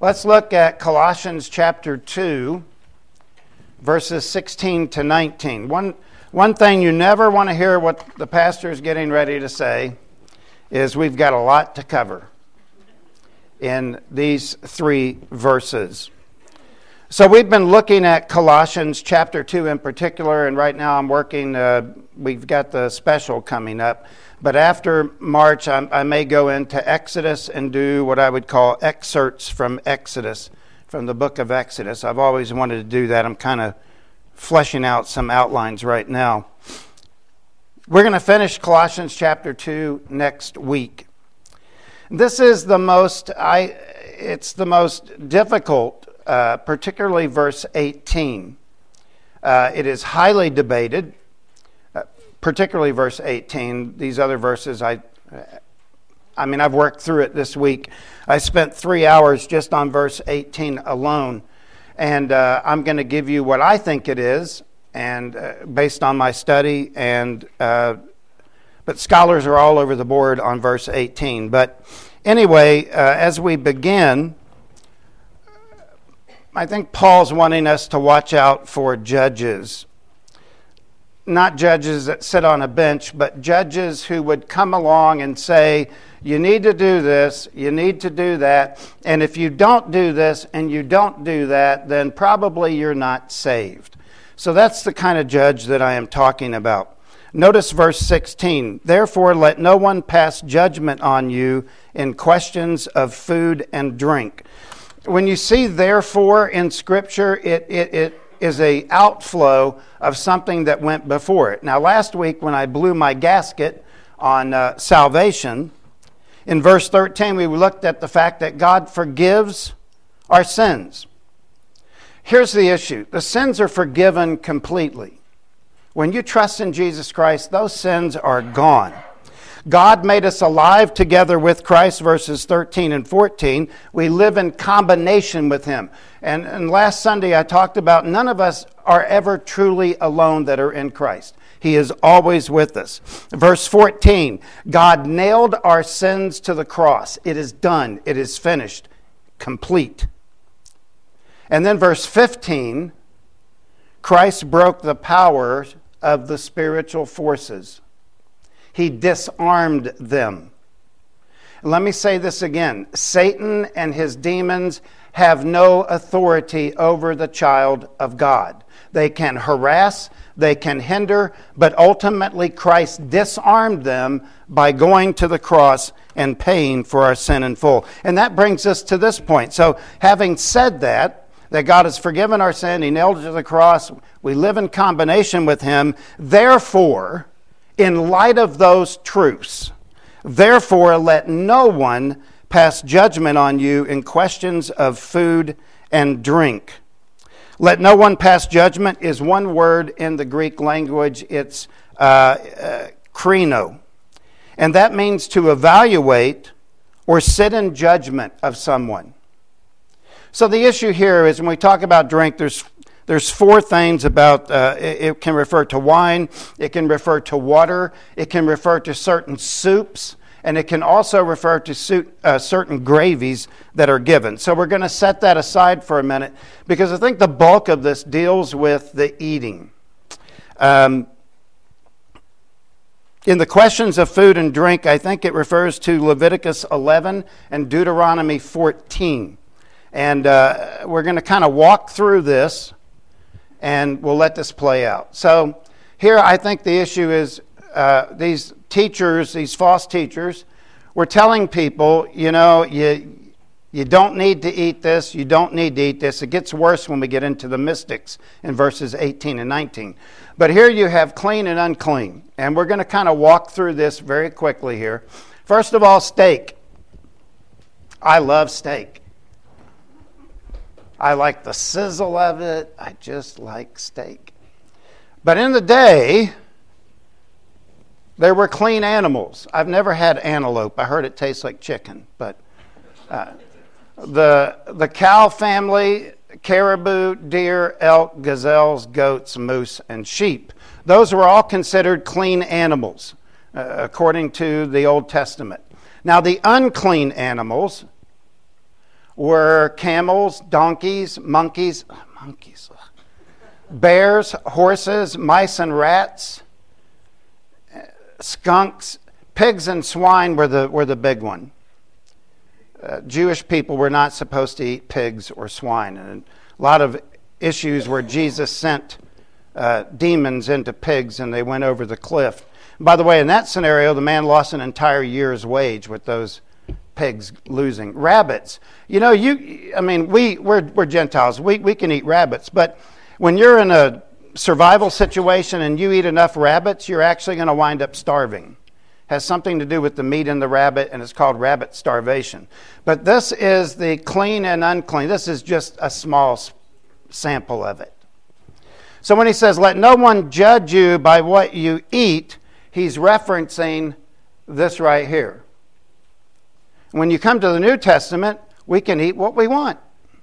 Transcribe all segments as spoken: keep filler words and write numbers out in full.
Let's look at Colossians chapter two, verses sixteen to nineteen. One, one thing you never want to hear what the pastor is getting ready to say is we've got a lot to cover in these three verses. So we've been looking at Colossians chapter two in particular, and right now I'm working, uh, we've got the special coming up. But after March, I, I may go into Exodus and do what I would call excerpts from Exodus, from the book of Exodus. I've always wanted to do that. I'm kind of fleshing out some outlines right now. We're going to finish Colossians chapter two next week. This is the most, I, it's the most difficult, uh, particularly verse eighteen. Uh, it is highly debated. Particularly verse eighteen. These other verses, I I mean, I've worked through it this week. I spent three hours just on verse eighteen alone. And uh, I'm going to give you what I think it is, and uh, based on my study. And uh, but scholars are all over the board on verse eighteen. But anyway, uh, as we begin, I think Paul's wanting us to watch out for judges. Not judges that sit on a bench, but judges who would come along and say, you need to do this, you need to do that, and if you don't do this and you don't do that, then probably you're not saved. So that's the kind of judge that I am talking about. Notice verse sixteen. Therefore, let no one pass judgment on you in questions of food and drink. When you see therefore in Scripture, it it it is a outflow of something that went before it. Now, last week when I blew my gasket on uh, salvation, in verse thirteen, we looked at the fact that God forgives our sins. Here's the issue. The sins are forgiven completely. When you trust in Jesus Christ, those sins are gone. God made us alive together with Christ, verses thirteen and fourteen. We live in combination with Him. And, and last Sunday I talked about none of us are ever truly alone that are in Christ. He is always with us. Verse fourteen, God nailed our sins to the cross. It is done. It is finished. Complete. And then verse fifteen, Christ broke the power of the spiritual forces. He disarmed them. Let me say this again. Satan and his demons have no authority over the child of God. They can harass, they can hinder, but ultimately Christ disarmed them by going to the cross and paying for our sin in full. And that brings us to this point. So having said that, that God has forgiven our sin, He nailed it to the cross, we live in combination with Him, therefore, in light of those truths, therefore let no one pass judgment on you in questions of food and drink. Let no one pass judgment is one word in the Greek language. It's uh, uh, krino. And that means to evaluate or sit in judgment of someone. So the issue here is when we talk about drink, there's There's four things about, uh, it, it can refer to wine, it can refer to water, it can refer to certain soups, and it can also refer to suit, uh, certain gravies that are given. So we're going to set that aside for a minute because I think the bulk of this deals with the eating. Um, in the questions of food and drink, I think it refers to Leviticus eleven and Deuteronomy fourteen. And uh, we're going to kind of walk through this. And we'll let this play out. So here I think the issue is uh, these teachers, these false teachers, were telling people, you know, you you don't need to eat this, you don't need to eat this. It gets worse when we get into the mystics in verses eighteen and nineteen. But here you have clean and unclean. And we're going to kind of walk through this very quickly here. First of all, steak. I love steak. I like the sizzle of it. I just like steak. But in the day, there were clean animals. I've never had antelope. I heard it tastes like chicken. But uh, the the cow family, caribou, deer, elk, gazelles, goats, moose, and sheep. Those were all considered clean animals, uh, according to the Old Testament. Now, the unclean animals were camels, donkeys, monkeys, monkeys, bears, horses, mice and rats, skunks, pigs and swine were the were the big one. Uh, Jewish people were not supposed to eat pigs or swine, and a lot of issues where Jesus sent uh, demons into pigs and they went over the cliff. By the way, in that scenario, the man lost an entire year's wage with those pigs losing. Rabbits, you know, you. I mean, we we're we're Gentiles. We we can eat rabbits, but when you're in a survival situation and you eat enough rabbits, you're actually going to wind up starving. Has something to do with the meat in the rabbit, and it's called rabbit starvation. But this is the clean and unclean. This is just a small sample of it. So when he says, "Let no one judge you by what you eat," he's referencing this right here. When you come to the New Testament, we can eat what we want.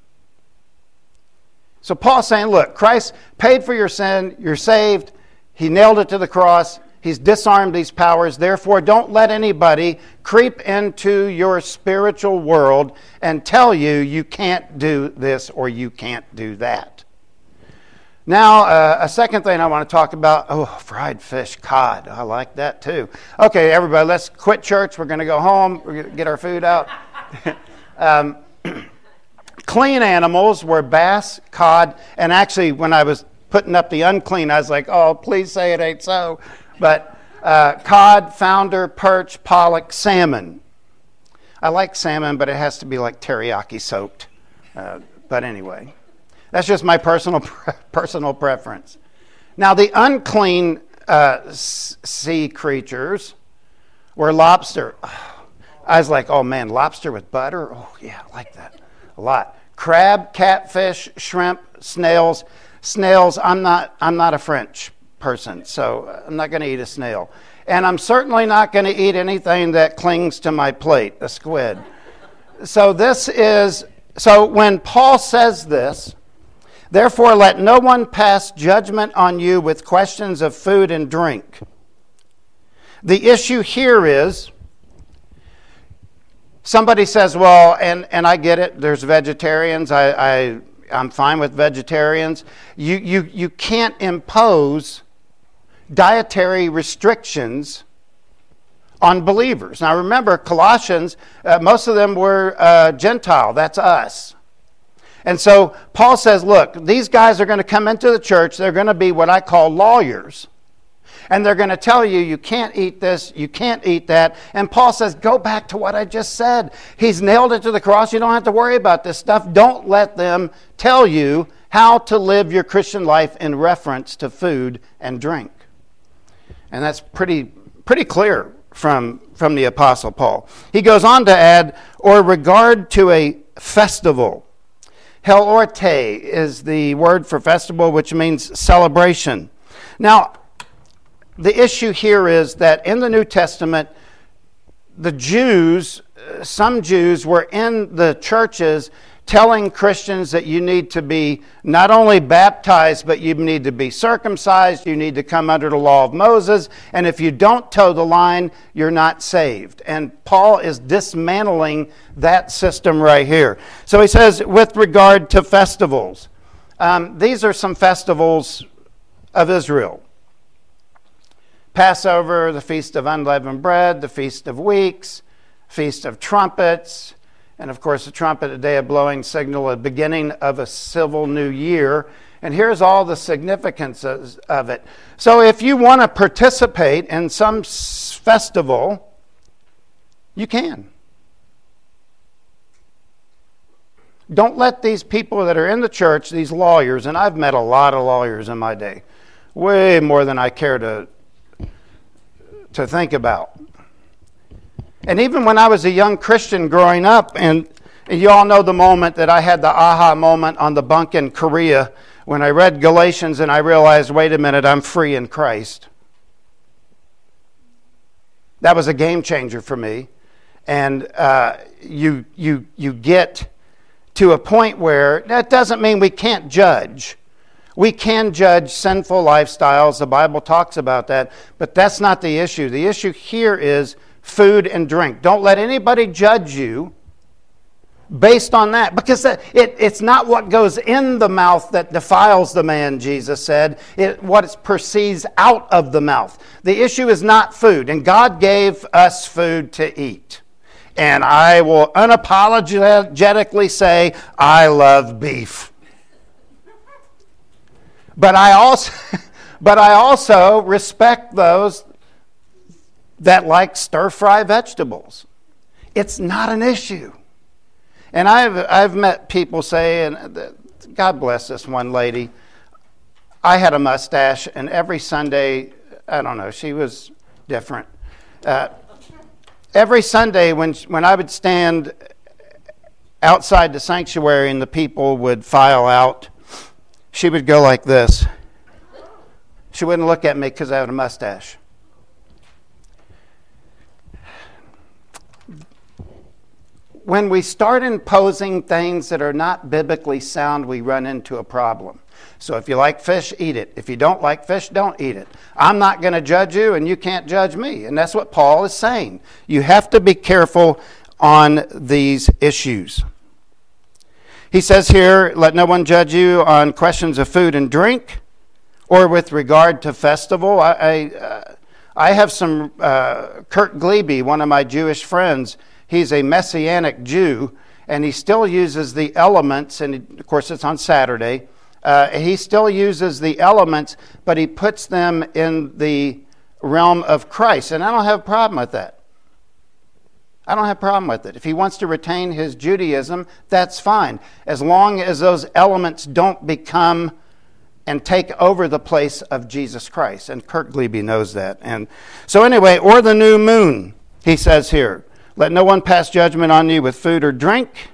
So Paul's saying, look, Christ paid for your sin, you're saved, he nailed it to the cross, he's disarmed these powers, therefore don't let anybody creep into your spiritual world and tell you you can't do this or you can't do that. Now, uh, a second thing I want to talk about, oh, fried fish, cod. I like that too. Okay, everybody, let's quit church. We're going to go home. We're going to get our food out. um, clean animals were bass, cod, and actually when I was putting up the unclean, I was like, oh, please say it ain't so. But uh, cod, flounder, perch, pollock, salmon. I like salmon, but it has to be like teriyaki soaked. Uh, but anyway. That's just my personal personal preference. Now, the unclean uh, sea creatures were lobster. I was like, oh man, lobster with butter? Oh yeah, I like that a lot. Crab, catfish, shrimp, snails. Snails, I'm not I'm not a French person, so I'm not going to eat a snail. And I'm certainly not going to eat anything that clings to my plate, a squid. So this is, so when Paul says this, therefore, let no one pass judgment on you with questions of food and drink. The issue here is, somebody says, well, and, and I get it, there's vegetarians, I, I, I'm fine with vegetarians. You, you, you can't impose dietary restrictions on believers. Now remember, Colossians, uh, most of them were uh, Gentile, that's us. And so Paul says, look, these guys are going to come into the church. They're going to be what I call lawyers. And they're going to tell you, you can't eat this, you can't eat that. And Paul says, go back to what I just said. He's nailed it to the cross. You don't have to worry about this stuff. Don't let them tell you how to live your Christian life in reference to food and drink. And that's pretty, pretty clear from, from the Apostle Paul. He goes on to add, or regard to a festival. Helorte is the word for festival, which means celebration. Now, the issue here is that in the New Testament, the Jews, some Jews were in the churches telling Christians that you need to be not only baptized, but you need to be circumcised, you need to come under the law of Moses, and if you don't toe the line, you're not saved. And Paul is dismantling that system right here. So he says, with regard to festivals, um, these are some festivals of Israel. Passover, the Feast of Unleavened Bread, the Feast of Weeks, Feast of Trumpets, and of course the trumpet, a day of blowing, signal a beginning of a civil new year. And here's all the significance of it. So if you want to participate in some festival, you can. Don't let these people that are in the church, these lawyers, and I've met a lot of lawyers in my day, way more than I care to, to think about. And even when I was a young Christian growing up, and, and you all know the moment that I had the aha moment on the bunk in Korea when I read Galatians and I realized, wait a minute, I'm free in Christ. That was a game changer for me. And uh, you, you, you get to a point where that doesn't mean we can't judge. We can judge sinful lifestyles. The Bible talks about that. But that's not the issue. The issue here is food and drink. Don't let anybody judge you based on that. Because it, it's not what goes in the mouth that defiles the man, Jesus said. It what proceeds out of the mouth. The issue is not food. And God gave us food to eat. And I will unapologetically say, I love beef. But I also, but I also respect those that like stir-fry vegetables. It's not an issue. And I've I've met people say, and God bless this one lady, I had a mustache, and every Sunday, I don't know, she was different. Uh, every Sunday when when I would stand outside the sanctuary and the people would file out, she would go like this. She wouldn't look at me because I had a mustache. When we start imposing things that are not biblically sound, we run into a problem. So if you like fish, eat it. If you don't like fish, don't eat it. I'm not going to judge you, and you can't judge me. And that's what Paul is saying. You have to be careful on these issues. He says here, let no one judge you on questions of food and drink, or with regard to festival. I I, uh, I have some, uh, Kurt Glebe, one of my Jewish friends, he's a Messianic Jew, and he still uses the elements, and of course it's on Saturday. Uh, he still uses the elements, but he puts them in the realm of Christ, and I don't have a problem with that. I don't have a problem with it. If he wants to retain his Judaism, that's fine, as long as those elements don't become and take over the place of Jesus Christ. And Kurt Glebe knows that. And so anyway, or the new moon, he says here. Let no one pass judgment on you with food or drink,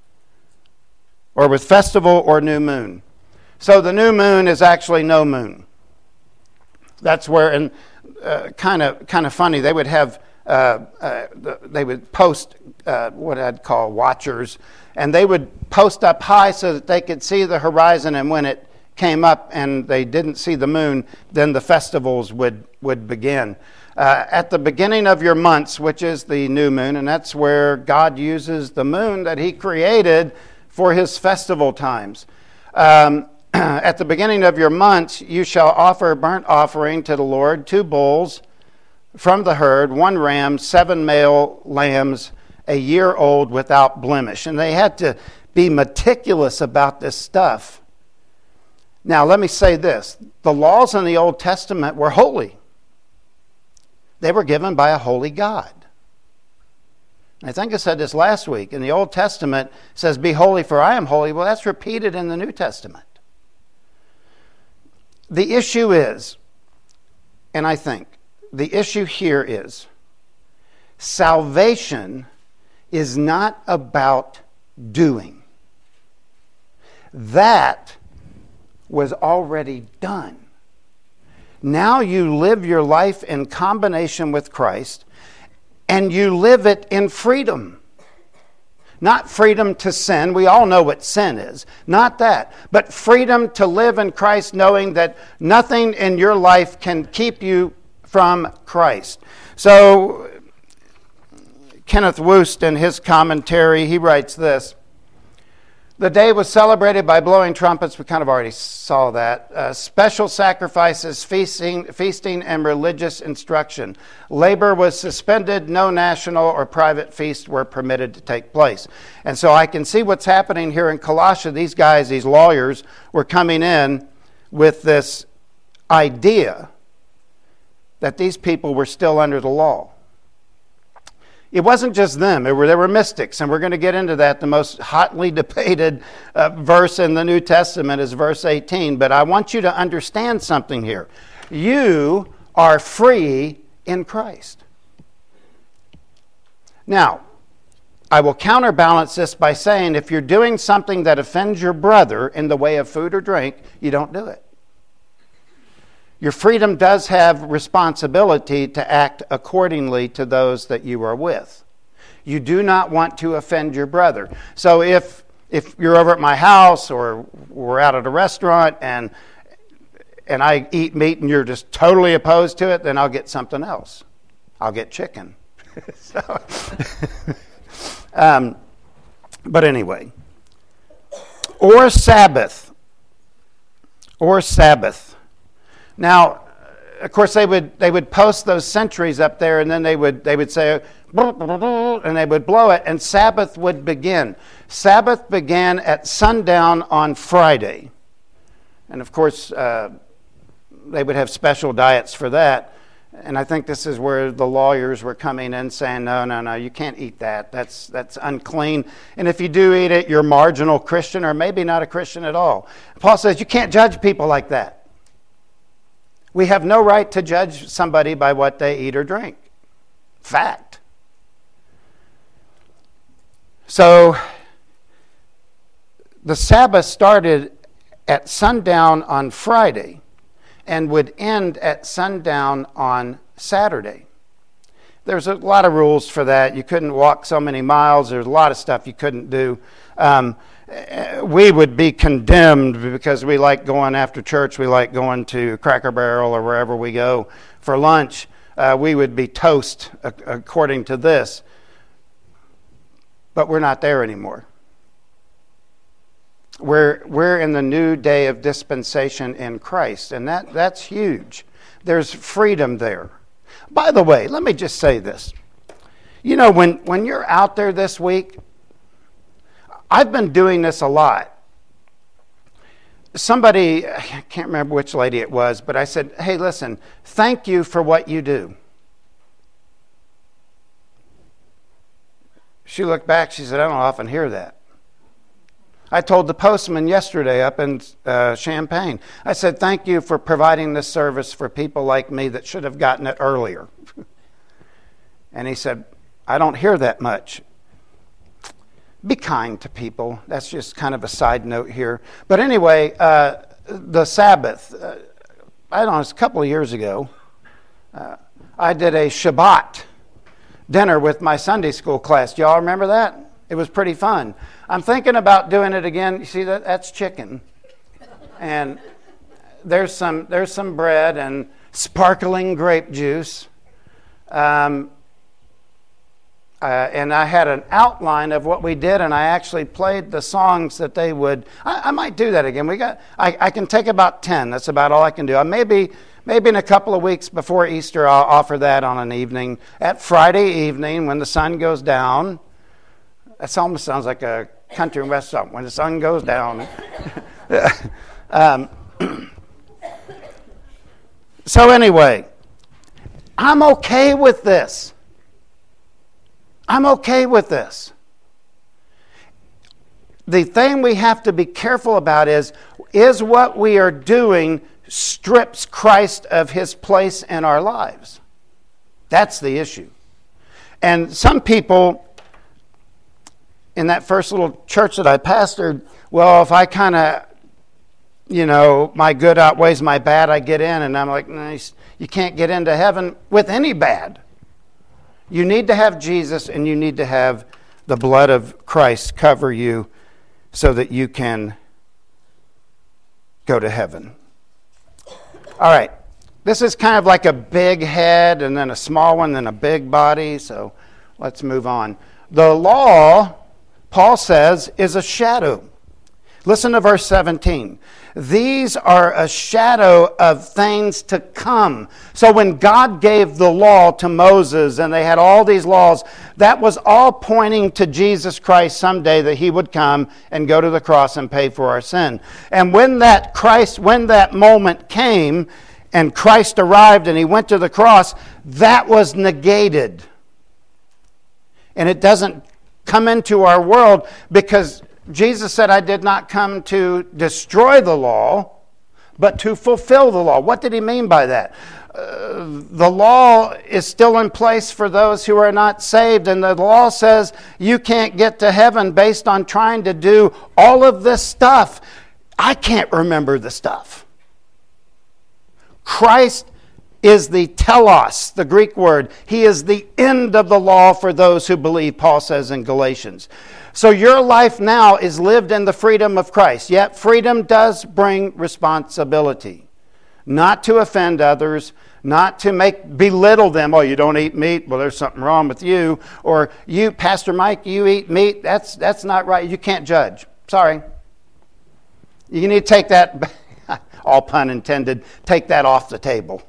or with festival or new moon. So the new moon is actually no moon. That's where, and kind of kind of funny, they would have, uh, uh, they would post uh, what I'd call watchers, and they would post up high so that they could see the horizon, and when it came up and they didn't see the moon, then the festivals would, would begin. Uh, at the beginning of your months, which is the new moon, and that's where God uses the moon that he created for his festival times. Um, at the beginning of your months, you shall offer a burnt offering to the Lord, two bulls from the herd, one ram, seven male lambs, a year old without blemish. And they had to be meticulous about this stuff. Now, let me say this. The laws in the Old Testament were holy. They were given by a holy God. I think I said this last week. In the Old Testament, it says, be holy for I am holy. Well, that's repeated in the New Testament. The issue is, and I think, the issue here is, salvation is not about doing. That was already done. Now you live your life in combination with Christ, and you live it in freedom. Not freedom to sin. We all know what sin is. Not that. But freedom to live in Christ, knowing that nothing in your life can keep you from Christ. So, Kenneth Wust, in his commentary, he writes this. The day was celebrated by blowing trumpets. We kind of already saw that. Uh, special sacrifices, feasting, feasting, and religious instruction. Labor was suspended. No national or private feasts were permitted to take place. And so I can see what's happening here in Colossia. These guys, these lawyers, were coming in with this idea that these people were still under the law. It wasn't just them. It were, there were mystics, and we're going to get into that. The most hotly debated uh, verse in the New Testament is verse eighteen. But I want you to understand something here. You are free in Christ. Now, I will counterbalance this by saying if you're doing something that offends your brother in the way of food or drink, you don't do it. Your freedom does have responsibility to act accordingly to those that you are with. You do not want to offend your brother. So if if you're over at my house or we're out at a restaurant and and I eat meat and you're just totally opposed to it, then I'll get something else. I'll get chicken. so, um, But anyway, or Sabbath, or Sabbath. Now, of course, they would they would post those centuries up there, and then they would they would say, and they would blow it, and Sabbath would begin. Sabbath began at sundown on Friday, and of course, uh, they would have special diets for that. And I think this is where the lawyers were coming in saying, no, no, no, you can't eat that. That's that's unclean. And if you do eat it, you're marginal Christian, or maybe not a Christian at all. Paul says you can't judge people like that. We have no right to judge somebody by what they eat or drink. Fact. So the Sabbath started at sundown on Friday and would end at sundown on Saturday. There's a lot of rules for that. You couldn't walk so many miles. There's a lot of stuff you couldn't do. Um, we would be condemned because we like going after church. We like going to Cracker Barrel or wherever we go for lunch. Uh, we would be toast according to this. But we're not there anymore. We're, we're in the new day of dispensation in Christ, and that, that's huge. There's freedom there. By the way, let me just say this. You know, when, when you're out there this week, I've been doing this a lot. Somebody, I can't remember which lady it was, but I said, hey, listen, thank you for what you do. She looked back, she said, I don't often hear that. I told the postman yesterday up in uh, Champaign, I said, thank you for providing this service for people like me that should have gotten it earlier. And he said, I don't hear that much. Be kind to people. That's just kind of a side note here. But anyway, uh, the Sabbath, uh, I don't know, it's a couple of years ago, uh, I did a Shabbat dinner with my Sunday school class. Do y'all remember that? It was pretty fun. I'm thinking about doing it again. You see, that that's chicken. And there's some there's some bread and sparkling grape juice. Um, uh, and I had an outline of what we did, and I actually played the songs that they would. I, I might do that again. We got. I, I can take about ten. That's about all I can do. I maybe maybe in a couple of weeks before Easter, I'll offer that on an evening at Friday evening when the sun goes down. That almost sounds like a country and west song. When the sun goes down. um, so anyway, I'm okay with this. I'm okay with this. The thing we have to be careful about is, is what we are doing strips Christ of his place in our lives? That's the issue. And some people in that first little church that I pastored, well, if I kind of, you know, my good outweighs my bad, I get in. And I'm like, nice. You can't get into heaven with any bad. You need to have Jesus, and you need to have the blood of Christ cover you so that you can go to heaven. All right. This is kind of like a big head and then a small one, then a big body. So let's move on. The law, Paul says, is a shadow. Listen to verse seventeen. These are a shadow of things to come. So when God gave the law to Moses and they had all these laws, that was all pointing to Jesus Christ someday, that he would come and go to the cross and pay for our sin. And when that Christ, when that moment came and Christ arrived and he went to the cross, that was negated. And it doesn't come into our world because Jesus said, I did not come to destroy the law, but to fulfill the law. What did he mean by that? Uh, the law is still in place for those who are not saved, and the law says you can't get to heaven based on trying to do all of this stuff. I can't remember the stuff. Christ is the telos, the Greek word. He is the end of the law for those who believe, Paul says in Galatians. So your life now is lived in the freedom of Christ. Yet freedom does bring responsibility. Not to offend others, not to make belittle them. Oh, you don't eat meat? Well, there's something wrong with you. Or you, Pastor Mike, you eat meat? That's that's not right. You can't judge. Sorry. You need to take that, all pun intended, take that off the table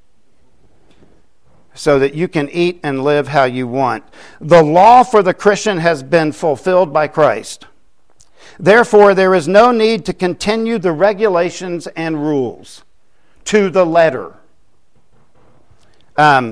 so that you can eat and live how you want. The law for the Christian has been fulfilled by Christ. Therefore, there is no need to continue the regulations and rules to the letter. Um,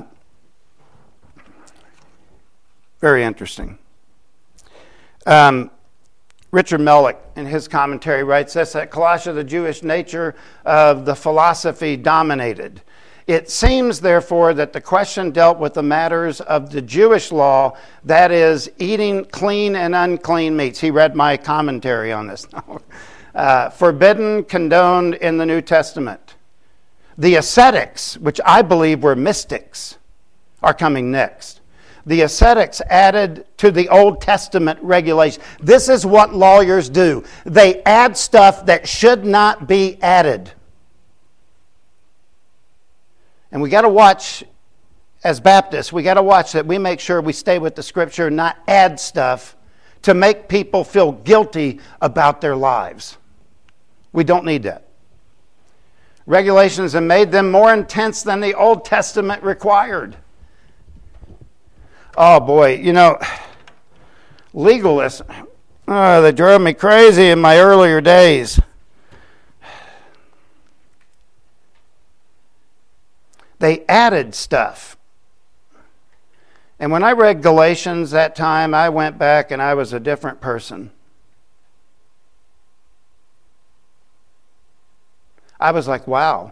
very interesting. Um, Richard Mellick, in his commentary, writes this, that Colossia, the Jewish nature of the philosophy dominated. It seems, therefore, that the question dealt with the matters of the Jewish law, that is, eating clean and unclean meats. He read my commentary on this. uh, forbidden, condoned in the New Testament. The ascetics, which I believe were mystics, are coming next. The ascetics added to the Old Testament regulation. This is what lawyers do. They add stuff that should not be added. And we got to watch, as Baptists, we got to watch that we make sure we stay with the Scripture and not add stuff to make people feel guilty about their lives. We don't need that. Regulations have made them more intense than the Old Testament required. Oh boy, you know, legalists, oh, they drove me crazy in my earlier days. They added stuff. And when I read Galatians that time, I went back and I was a different person. I was like, wow.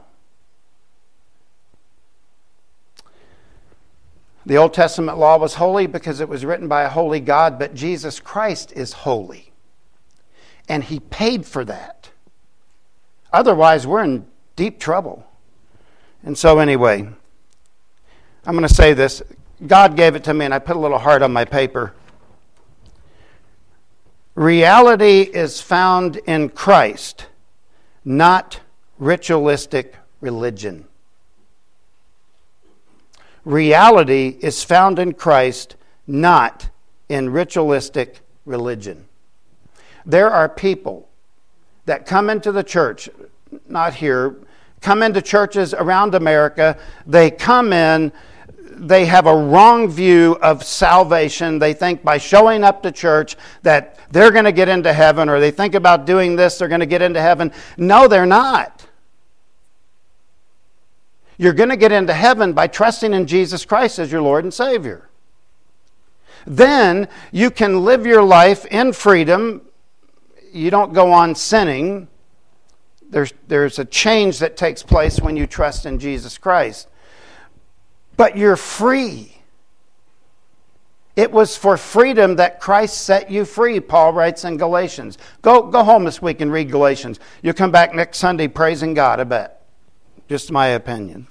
The Old Testament law was holy because it was written by a holy God, but Jesus Christ is holy. And He paid for that. Otherwise, we're in deep trouble. And so anyway, I'm going to say this. God gave it to me, and I put a little heart on my paper. Reality is found in Christ, not ritualistic religion. Reality is found in Christ, not in ritualistic religion. There are people that come into the church, not here, come into churches around America. They come in, they have a wrong view of salvation. They think by showing up to church that they're going to get into heaven, or they think about doing this, they're going to get into heaven. No, they're not. You're going to get into heaven by trusting in Jesus Christ as your Lord and Savior. Then you can live your life in freedom. You don't go on sinning. There's, there's a change that takes place when you trust in Jesus Christ. But you're free. It was for freedom that Christ set you free, Paul writes in Galatians. Go, go home this week and read Galatians. You'll come back next Sunday praising God, I bet. Just my opinion.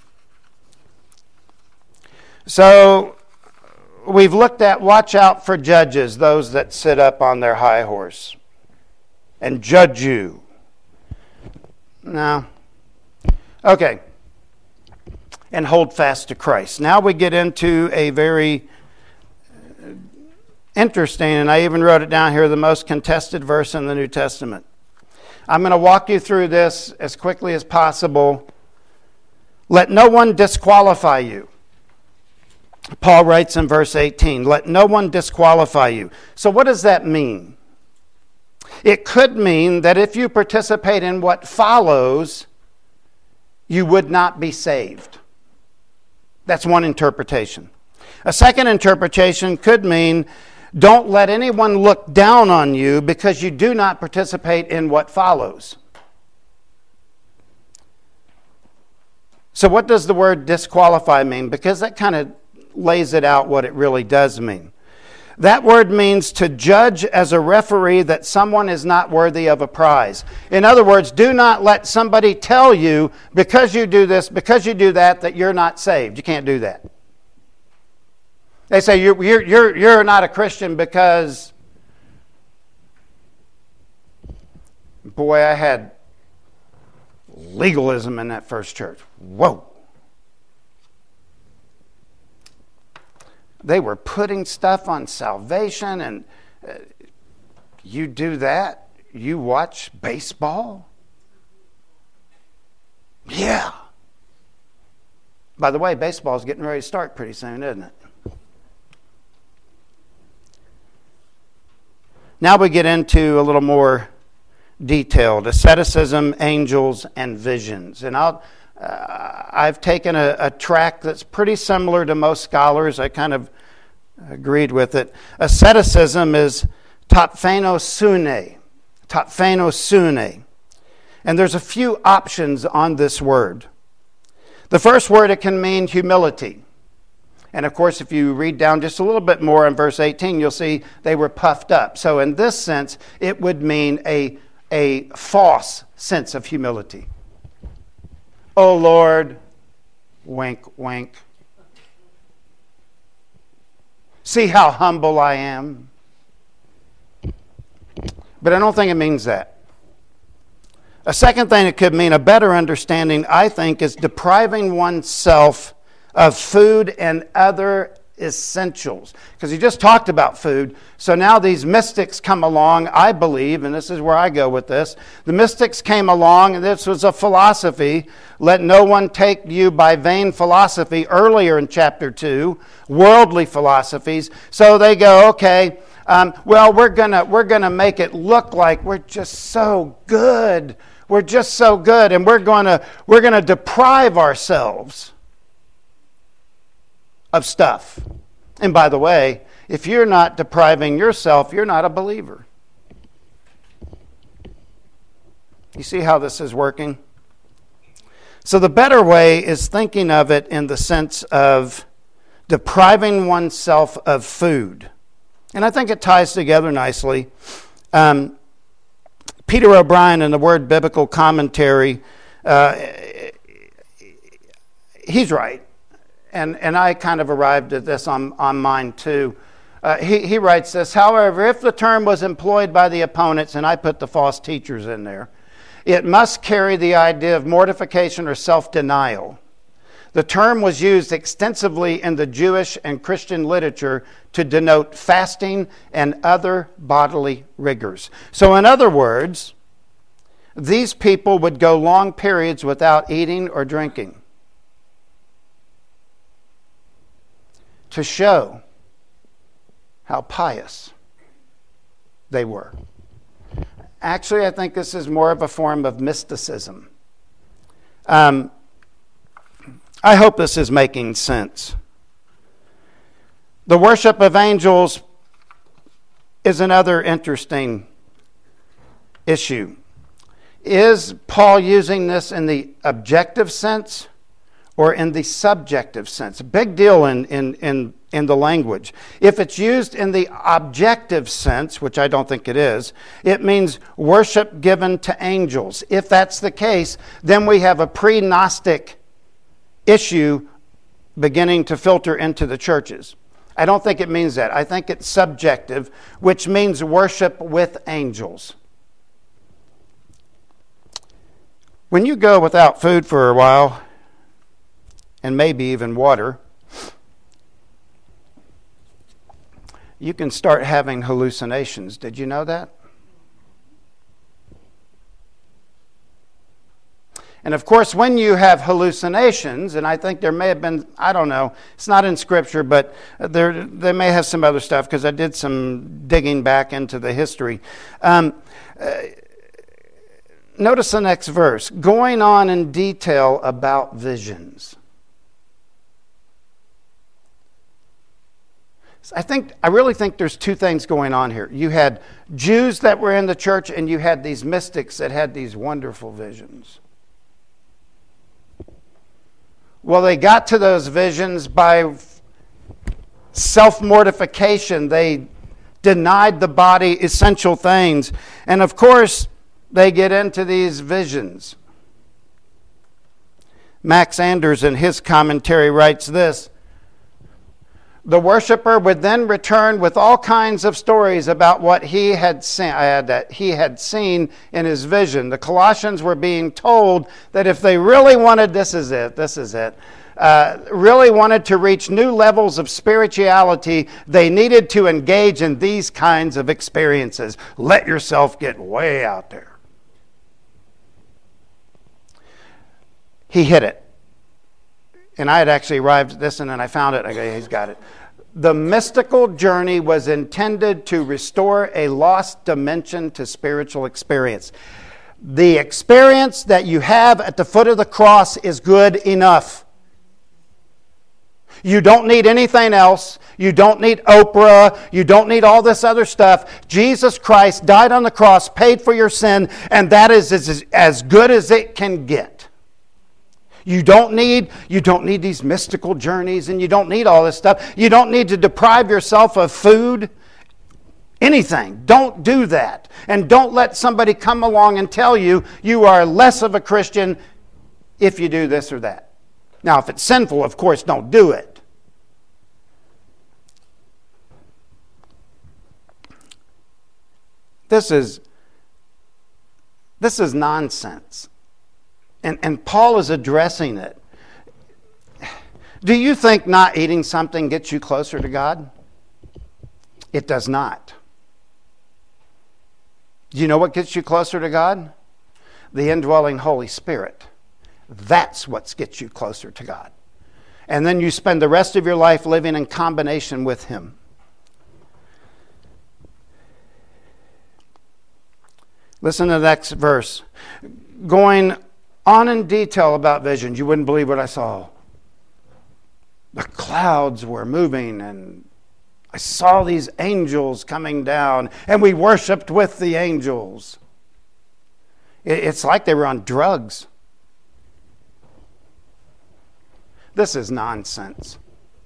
So, we've looked at watch out for judges, those that sit up on their high horse and judge you. No. Okay. And hold fast to Christ. Now we get into a very interesting, and I even wrote it down here, the most contested verse in the New Testament. I'm going to walk you through this as quickly as possible. Let no one disqualify you. Paul writes in verse eighteen, let no one disqualify you. So what does that mean? It could mean that if you participate in what follows, you would not be saved. That's one interpretation. A second interpretation could mean don't let anyone look down on you because you do not participate in what follows. So what does the word disqualify mean? Because that kind of lays it out what it really does mean. That word means to judge as a referee that someone is not worthy of a prize. In other words, do not let somebody tell you because you do this, because you do that, that you're not saved. You can't do that. They say you're, you're, you're, you're not a Christian because, boy, I had legalism in that first church. Whoa. They were putting stuff on salvation, and uh, you do that? You watch baseball? Yeah. By the way, baseball's getting ready to start pretty soon, isn't it? Now we get into a little more detailed asceticism, angels, and visions. And I'll, uh, I've taken a, a track that's pretty similar to most scholars. I kind of agreed with it. Asceticism is taphenosune. Taphenosune. And there's a few options on this word. The first word, it can mean humility. And of course, if you read down just a little bit more in verse eighteen, you'll see they were puffed up. So in this sense, it would mean a, a false sense of humility. Oh Lord, wink, wink. See how humble I am. But I don't think it means that. A second thing it could mean, a better understanding, I think, is depriving oneself of food and other essentials. Because he just talked about food. So now these mystics come along, I believe, and this is where I go with this. The mystics came along, and this was a philosophy. Let no one take you by vain philosophy, earlier in chapter two, worldly philosophies. So they go, okay, um, well, we're gonna we're gonna make it look like we're just so good. We're just so good, and we're gonna we're gonna deprive ourselves of stuff. And by the way, if you're not depriving yourself, you're not a believer. You see how this is working? So the better way is thinking of it in the sense of depriving oneself of food. And I think it ties together nicely. Um, Peter O'Brien in the Word Biblical Commentary, uh, he's right. And and I kind of arrived at this on, on mine too. Uh, he, he writes this, however, if the term was employed by the opponents, and I put the false teachers in there, it must carry the idea of mortification or self-denial. The term was used extensively in the Jewish and Christian literature to denote fasting and other bodily rigors. So in other words, these people would go long periods without eating or drinking to show how pious they were. Actually, I think this is more of a form of mysticism. Um, I hope this is making sense. The worship of angels is another interesting issue. Is Paul using this in the objective sense or in the subjective sense? A big deal in, in, in, in the language. If it's used in the objective sense, which I don't think it is, it means worship given to angels. If that's the case, then we have a pre-Gnostic issue beginning to filter into the churches. I don't think it means that. I think it's subjective, which means worship with angels. When you go without food for a while, and maybe even water, you can start having hallucinations. Did you know that? And of course, when you have hallucinations, and I think there may have been, I don't know, it's not in Scripture, but there they may have some other stuff because I did some digging back into the history. Um, uh, notice the next verse, going on in detail about visions. I think I really think there's two things going on here. You had Jews that were in the church, and you had these mystics that had these wonderful visions. Well, they got to those visions by self-mortification. They denied the body essential things. And of course, they get into these visions. Max Anders in his commentary writes this, the worshiper would then return with all kinds of stories about what he had seen, uh, that he had seen in his vision. The Colossians were being told that if they really wanted, this is it, this is it. uh, really wanted to reach new levels of spirituality, they needed to engage in these kinds of experiences. Let yourself get way out there. He hit it. And I had actually arrived at this, and then I found it. I go, yeah, he's got it. The mystical journey was intended to restore a lost dimension to spiritual experience. The experience that you have at the foot of the cross is good enough. You don't need anything else. You don't need Oprah. You don't need all this other stuff. Jesus Christ died on the cross, paid for your sin, and that is as, as good as it can get. You don't need you don't need these mystical journeys, and you don't need all this stuff. You don't need to deprive yourself of food, anything. Don't do that. And don't let somebody come along and tell you you are less of a Christian if you do this or that. Now, if it's sinful, of course, don't do it. This is this is nonsense. And, and Paul is addressing it. Do you think not eating something gets you closer to God? It does not. Do you know what gets you closer to God? The indwelling Holy Spirit. That's what gets you closer to God. And then you spend the rest of your life living in combination with Him. Listen to the next verse. Going on in detail about visions. You wouldn't believe what I saw. The clouds were moving, and I saw these angels coming down, and we worshiped with the angels. It's like they were on drugs. This is nonsense.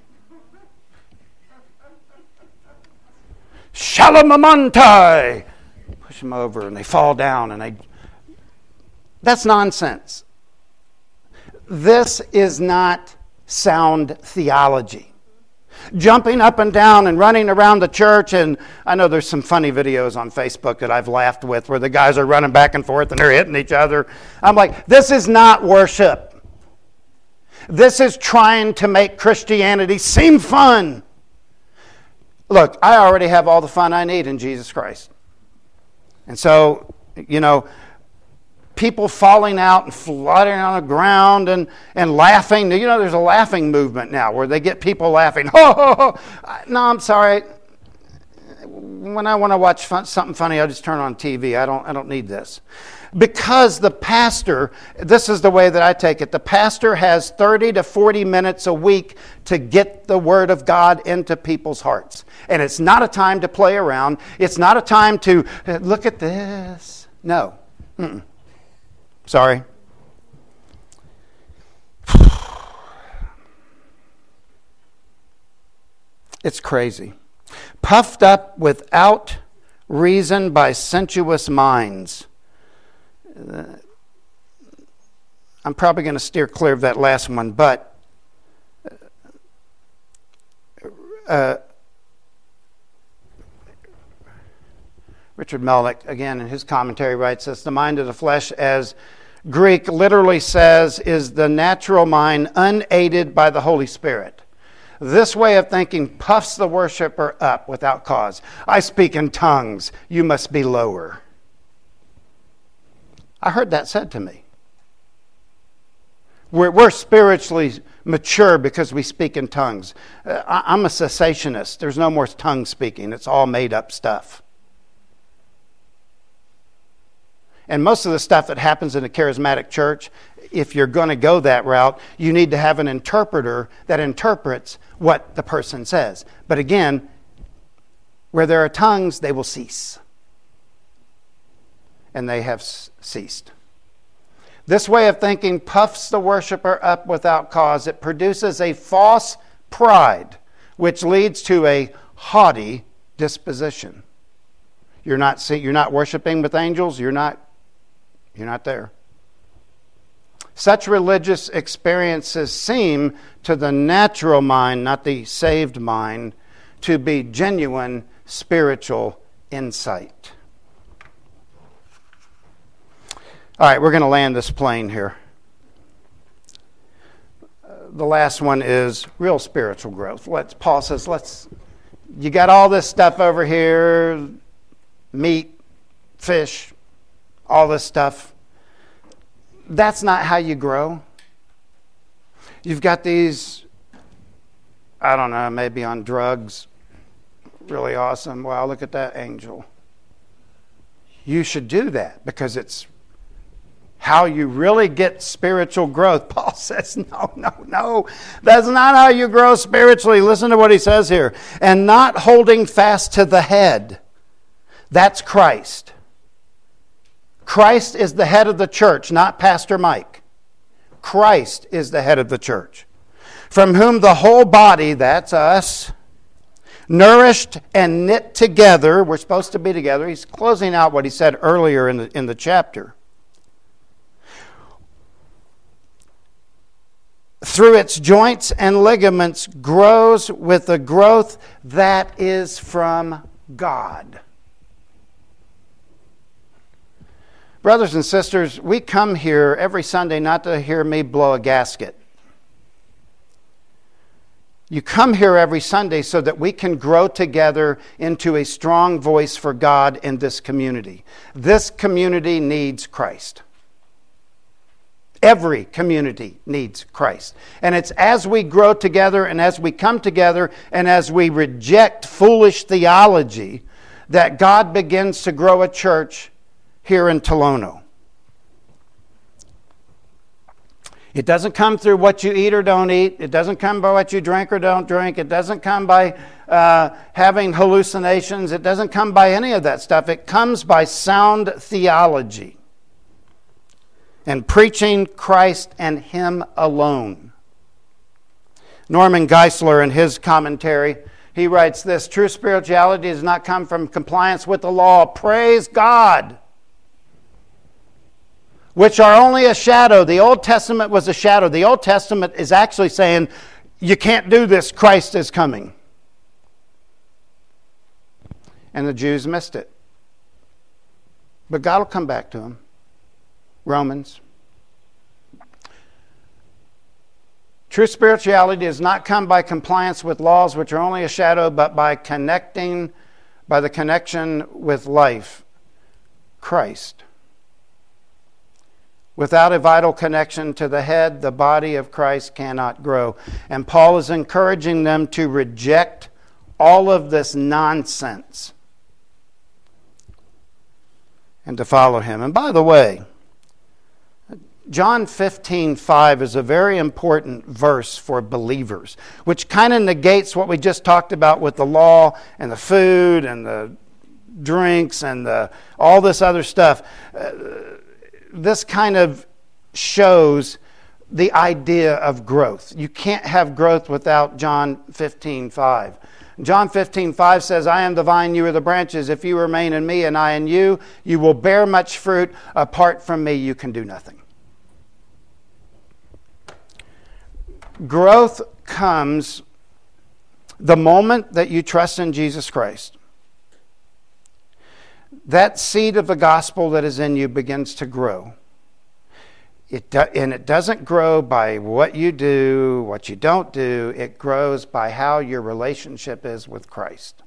Shalamamantai! Push them over, and they fall down, and they... That's nonsense. This is not sound theology. Jumping up and down and running around the church, and I know there's some funny videos on Facebook that I've laughed with where the guys are running back and forth and they're hitting each other. I'm like, this is not worship. This is trying to make Christianity seem fun. Look, I already have all the fun I need in Jesus Christ. And so, you know, people falling out and floating on the ground and, and laughing. You know, there's a laughing movement now where they get people laughing. Ho, ho, ho. No, I'm sorry. When I want to watch fun, something funny, I just turn on T V. I don't, I don't need this. Because the pastor, this is the way that I take it, the pastor has thirty to forty minutes a week to get the Word of God into people's hearts. And it's not a time to play around. It's not a time to, look at this. No. Mm-mm. Sorry. It's crazy. Puffed up without reason by sensuous minds. Uh, I'm probably going to steer clear of that last one, but uh, Richard Melnick, again, in his commentary, writes this: the mind of the flesh, as Greek literally says, is the natural mind unaided by the Holy Spirit. This way of thinking puffs the worshiper up without cause. I speak in tongues. You must be lower. I heard that said to me. We're, we're spiritually mature because we speak in tongues. Uh, I, I'm a cessationist. There's no more tongue speaking. It's all made up stuff. And most of the stuff that happens in a charismatic church, if you're going to go that route, you need to have an interpreter that interprets what the person says. But again, where there are tongues, they will cease. And they have ceased. This way of thinking puffs the worshiper up without cause. It produces a false pride, which leads to a haughty disposition. You're not see, you're not worshiping with angels. You're not. You're not there. Such religious experiences seem to the natural mind, not the saved mind, to be genuine spiritual insight. All right, we're going to land this plane here. the last one is real spiritual growth. Let's, Paul says, let's, you got all this stuff over here, meat, fish, all this stuff. That's not how you grow. You've got these, I don't know, maybe on drugs, really awesome. Wow, look at that angel. You should do that because it's how you really get spiritual growth. Paul says, no, no, no. That's not how you grow spiritually. Listen to what he says here. And not holding fast to the head. That's Christ. Christ is the head of the church, not Pastor Mike. Christ is the head of the church. From whom the whole body, that's us, nourished and knit together. We're supposed to be together. He's closing out what he said earlier in the, in the chapter. Through its joints and ligaments grows with a growth that is from God. Brothers and sisters, we come here every Sunday not to hear me blow a gasket. You come here every Sunday so that we can grow together into a strong voice for God in this community. This community needs Christ. Every community needs Christ. And it's as we grow together and as we come together and as we reject foolish theology that God begins to grow a church here in Tolono. It doesn't come through what you eat or don't eat. It doesn't come by what you drink or don't drink. It doesn't come by uh, having hallucinations. It doesn't come by any of that stuff. It comes by sound theology and preaching Christ and Him alone. Norman Geisler, in his commentary, he writes this: true spirituality does not come from compliance with the law. Praise God! Which are only a shadow. The Old Testament was a shadow. The Old Testament is actually saying, you can't do this, Christ is coming. And the Jews missed it. But God will come back to them. Romans. True spirituality does not come by compliance with laws which are only a shadow, but by connecting, by the connection with life, Christ. Without a vital connection to the head, the body of Christ cannot grow. And Paul is encouraging them to reject all of this nonsense and to follow him. And by the way, John fifteen five is a very important verse for believers, which kind of negates what we just talked about with the law and the food and the drinks and the all this other stuff. Uh, This kind of shows the idea of growth. You can't have growth without John fifteen five. John fifteen five says, I am the vine, you are the branches. If you remain in me and I in you, you will bear much fruit. Apart from me, you can do nothing. Growth comes the moment that you trust in Jesus Christ. That seed of the gospel that is in you begins to grow. It do, and it doesn't grow by what you do, what you don't do. It grows by how your relationship is with Christ.